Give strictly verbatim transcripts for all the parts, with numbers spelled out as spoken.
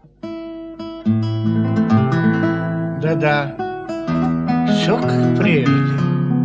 Да-да, все как прежде.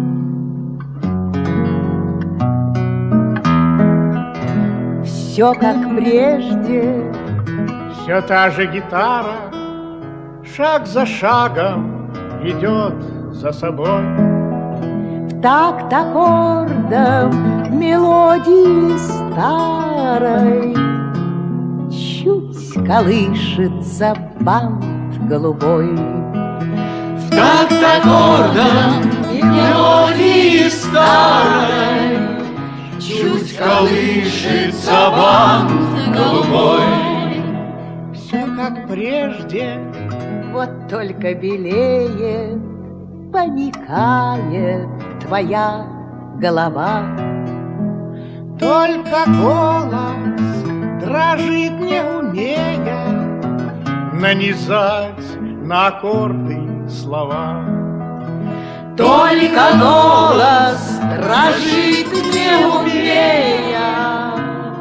Все как прежде. Все та же гитара шаг за шагом ведет за собой. В такт аккордом мелодии старой чуть колышется бант голубой. В такт аккордом мелодии старой чуть колышется бант голубой. Все как прежде, вот только белеет, паникает твоя голова. Только голос дрожит, не умея нанизать на аккорды слова. Только голос дрожит, не умея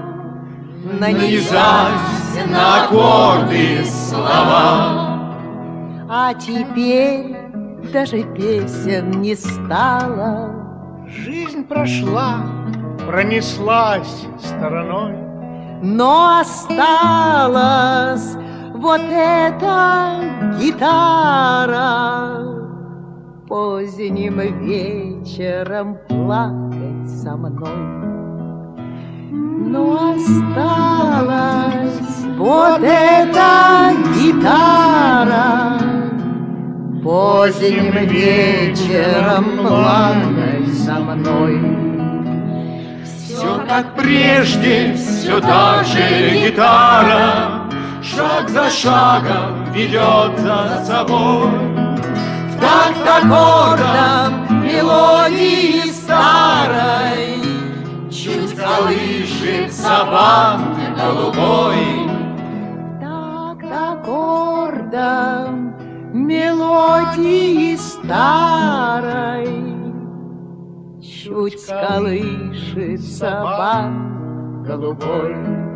нанизать на аккорды слова. А теперь даже песен не стало. Жизнь прошла, пронеслась стороной, но осталась вот эта гитара. Поздним вечером плакать со мной. Но осталась вот эта гитара. Поздним вечером плакать со мной. Все как прежде, все та же гитара шаг за шагом ведет за собой. В такт аккордом мелодии старой чуть колышется бант голубой. В такт аккордом мелодии старой чуть колышется бант голубой.